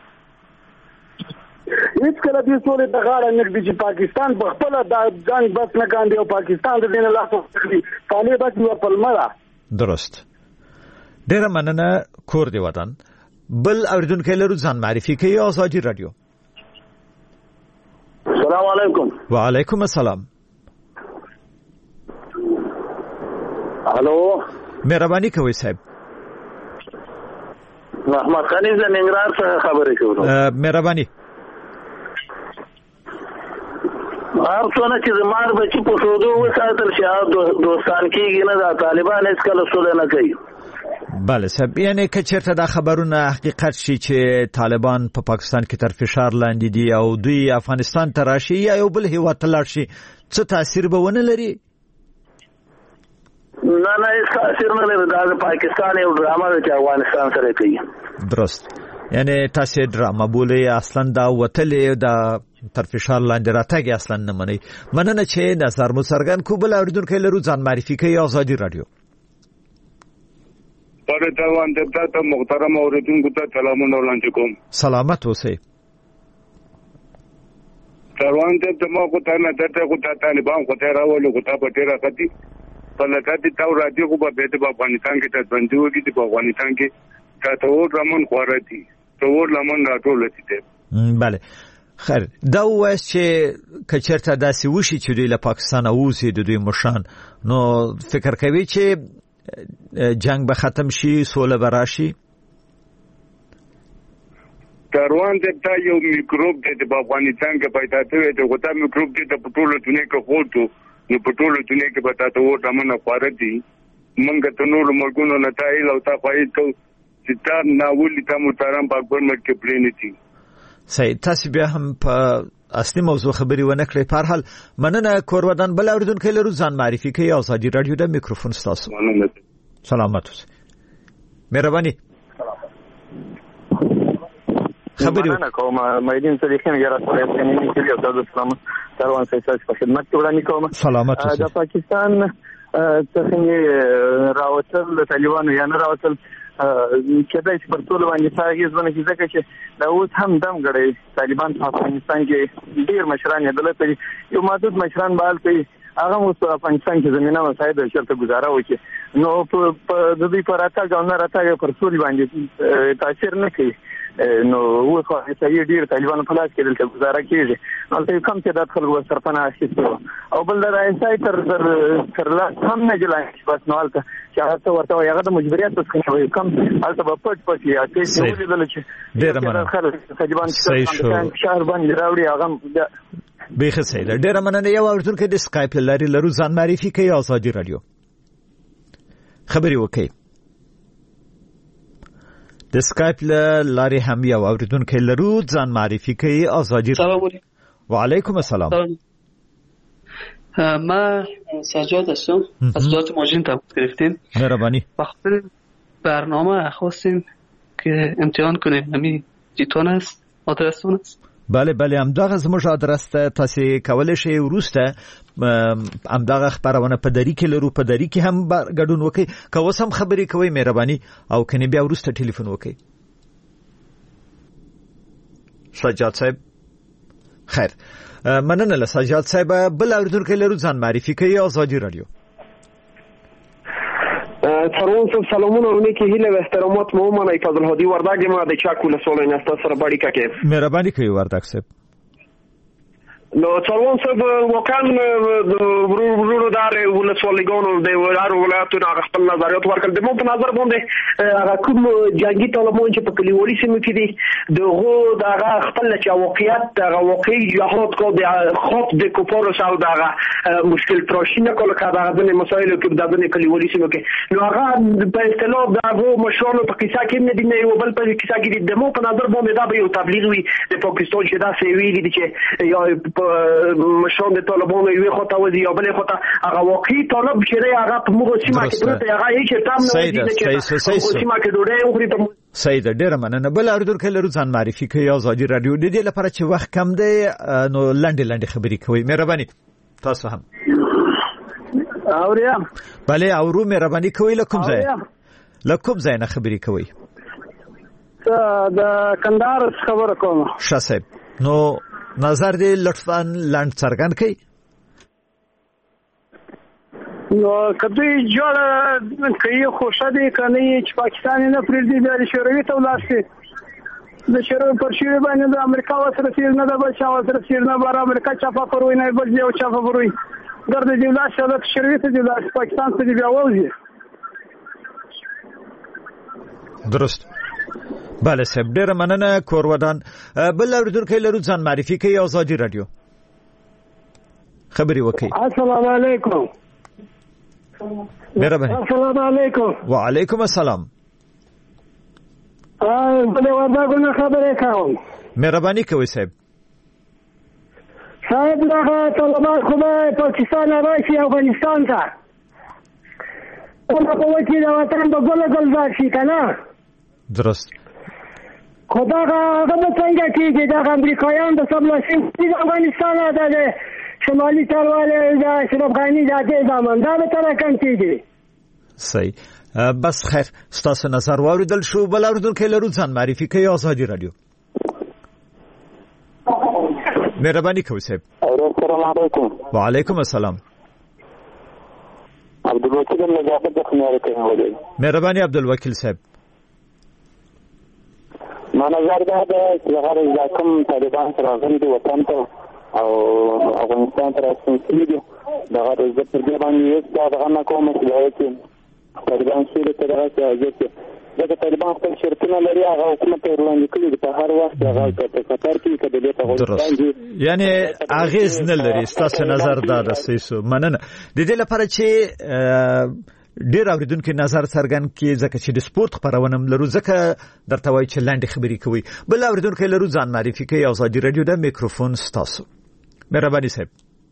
هیڅ کله د سولې ته غاړه نکدي چې پاکستان په خپل د ځان بس نه کاندي او پاکستان د دین لاس وکړي طالب بس یو پلمړه درست ډیر مننه کور دی وطن بل اوریدونکو لرو ځان معرفي کوي آزادي رادیو السلام علیکم وعلیکم السلام الو مهرباني کوي صاحب محمد خلیل د ننګرهار څخه خبرې کوم مهرباني هر څونه چې زمار بچی په سودو وساتل شي دوستان کېږي نه دا طالبان هیڅ کله سوله نه کوي بله صاحب یعنی که چیرته دا خبرونه حقیقت شي چې طالبان په پاکستان کې تر فشار لاندې دي او دوی افغانستان ته راشي یا یو بل هیواد ته لاړ شي څه تاثیر به ونه لري نه هیڅ تاثیر نه لري دا د پاکستان یو ډرامه ده چې افغانستان سره کوي درست یعنی تاسو ډرامه بولې اصلا دا وتلې دا تر فشار لاندې راتګي اصلا نه مننه چې نظر مو څرګند کو بل اوریدونکو لرو ځان معرفي کوي آزادي رادیو پر تاوان ته محترم اوریدونکو ته سلامونه وړاندې کوم سلامت اوسئ تاوان ته ما کو ته نه ته کو ته طالبان کو ته راولو کو ته په تیرا کتی په لکه تاو رادیو کو په بیت په افغانستان کې ته بندو کې په افغانستان کې ته اور رمن خورتي ته اور لمن راټول دي بله خیر دا وایي چې کچرته داسې وشي چې دوی له پاکستان اوسي د دوی مشان نو فکر کوي چې جنگ به ختم شي سوله به راشي کاروان ته یو میکروب د افغانستان کې پیدا شوی دی غوته میکروب د پټولو دنیا کې خورتو نو پټولو دنیا کې پتا ته و تمنه خارجي منګ ته نور مرګونو نتایل او تا فائد کو چې تا ناولې تا محترم پاکبر مټ کې پلینټي صحیح تاسو بیا هم په اصلي موضوع خبري ونه کړې په هر حال مننه کور ودان بل اوریدونکو لرو ځان معرفي کوي آزادي رادیو د میکروفون تاسو سلامت مهرباني خبري انا کوم مېدین صدیقین یاره سره چې یو تاسو سلام کاروان سایت په خدمت کې وړاندې کوم سلامت د پاکستان څخه راوتل د طالبانو یا نه راوتل کېدای شي پر ټول باندې ساګیز باندې ځکه چې دا اوس هم دم غړي طالبان په افغانستان کې ډیر مشران یې یو محدود مشران بال کوي هغه اوس په افغانستان کې زمينه مساعد شرط گزاره وکړي نو په د دې پر اتاګ او نه اتاګ پر ټول باندې تاثیر نه کوي نو اوس یې ډیر طالبانو په لاس کې دلته گزاره کیږي نو ته کم چې د خلکو سرپناه اخیستو او بل د ایسای تر لاس هم نه جلای بس نو البته چې هغه ورته هغه د مجبوریت څخه کم البته په پټ یا چې ولې چې ډیر مننه طالبان شهر باندې راوړي هغه بیخ سید ډیر مننه. یو اورتونکو د سکایپ لرو ځان معرفي کوي آزادي رادیو خبري وکي د سکایپ لاري هم یو اورتونکو لرو ځان معرفي کوي آزادي. سلام علیکم. و علیکم السلام. ما سجاد هستم از وزارت ماجرین تماس گرفتیم. مهربانی. بخاطر برنامه خواستیم که امتحان کنیم همین جیتون است آدرسون است. بله همدغه زموږ آدرس ته تاسو کولای شئ وروسته همدغه خبرونه په دری کې لرو په دری کې هم ګډون وکړي که اوس هم خبرې کوي مهرباني او کني بیا وروسته ټلیفون وکړي. سجاد صاحب خیر مننه له سجاد صاحب. بل اورېدونکو لرو ځان معرفي کوي آزادي رادیو. سلام سلامونه اونیکی هیله و احترامات مومنه فضل هادی وردگ ما د چاکو له سولین است سره باندې کې مهرباني کوي وردگ صاحب. نو څلون صاحب وکړ د ورورو دار ولسوالیګانو د ولارو ولایتونو هغه خپل نظریات ورکړل. د مو په نظر باندې هغه کوم جنگي طالبان چې په کلیوالي سیمو کې دي دغه دغه خپل چې واقعیت دغه واقعي جهاد کو د خط د کفارو سره دغه مشکل تراشینه کول کړه دغه مسایلو کې دغه کلیوالي سیمو کې نو هغه په اصطلاح دغه مشرانو په قصه کې نه دي نه بل په قصه کې د مو په نظر باندې دا به یو تبلیغ وي د پاکستان چې دا سی ویلي دي چې یا مشران د طالبانو یو خطا وزي یا بل خطا هغه واقعي طالب چې هغه په موږ سیمه کې پروت هغه هیڅ تام نه دي چې سیمه کې ډوډۍ وخوري ته سید ډیر مننه. بل اورېدونکو لرو ځان معرفي کوي آزادي رادیو د دې لپاره چې وخت کم دی نو لنډه خبرې کوي مهرباني تاسو هم اوریا بله اورو مهرباني کوي لکم ځای نه خبرې کوي د کندهار خبره کوم شاسب نو نظر دې لطفاً لاند څرګند کړئ. نو کدی جوړ کوي خوشا دي کني چې پاکستان نه پریږدي د شوروي ته ولاړ د شوروي پر شوروي باندې د امریکا سره سیر نه د بل چا سره سیر نه بار امریکا چافه پروي نه بل یو چافه پروي ګرځي دی ولاړ شو د شوروي ته د پاکستان ته دی بیا وځي. درست بله صاحب ډیر مننه کور ودان. بل اورېدونکو لرو ځان معرفي کوي آزادي رادیو خبري وکي. السلام علیکم. مهرباني. السلام علیکم. وعلیکم السلام. بل ورداګونه خبرې کوم مهرباني کوي صاحب. صاحب دغه طالبان خو پاکستان راشي افغانستان ته په وکی د وطن په ګل ځای کنه درست خدا هغه څنګه کېږي د امریکایان د سبلاسین د افغانستان د شمالي ترواله د اشرف غني د زمان دا به تر کم کېږي. صحیح بس خیر ستاسو نظر واوریدل شو. بل اورېدونکو لرو ځان معرفي کوي آزادي رادیو مهرباني کوي صاحب. السلام علیکم. وعلیکم السلام. عبدالوکیل نجابت د خنیار کوي مهرباني عبدالوکیل صاحب. ما نظر دا چې هغه کوم طالبان سره غوښتي وطن ته او افغانستان ته راځي دي دا د عزت پر دی باندې یو دا نه کوم چې طالبان سره ته راځي دا طالبان خپل شرطونه لري هغه حکومت ته وړاندې کړي په هر وخت هغه په قطر کې کډې ته غوښتي یعنی اغیز نه لري. ستاسو نظر دا د سیسو مننه د دې لپاره چې ډیر اوریدونکو نظر څرګند کړي ځکه چې د سپورت خبرونه لرو ځکه درته وایي چې لاندې خبرې کوي. بل اوریدونکو لرو ځان معرفي کوي آزادي رادیو د میکروفون ستاسو مهرباني صاحب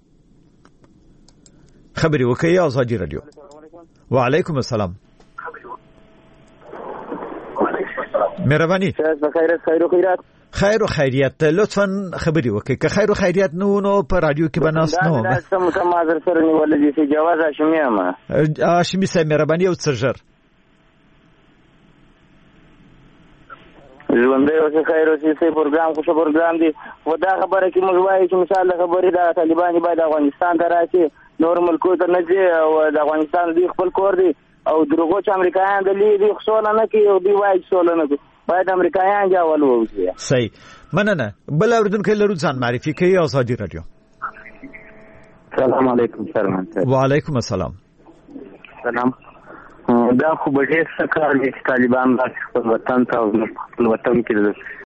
خبرې وکړئ آزادي رادیو. وعلیکم السلام. مهرباني خیر و خیریت لطفاً خبري وکړئ که خیر و خیریت نو په رادیو کې بناس نو دا سم معذر سره نیول دي چې جواز هاشمي ما هاشمي صاحب مهرباني او څرجر ژوندې او خیر او سي پروګرام خو پروګرام دي ودا خبره کې موږ وایو چې مثال خبرې د طالبان باید افغانستان ته راشي نور ملکو ته نه ځي او د افغانستان دی خپل کور دی او دروغو چې امریکایان د لیدي خصوصا نه کوي او دی وایي خصوصا نه کوي باید امریکایان جاول ووځي. صحیح مننه. بل اوریدونکو لرو ځان معرفي کوي ازادي رادیو. السلام علیکم سرمن. وعلیکم السلام. سلام. دا خو به ډېر څه کار دی چې طالبان راشي خپل وطن ته او خپل وطن کې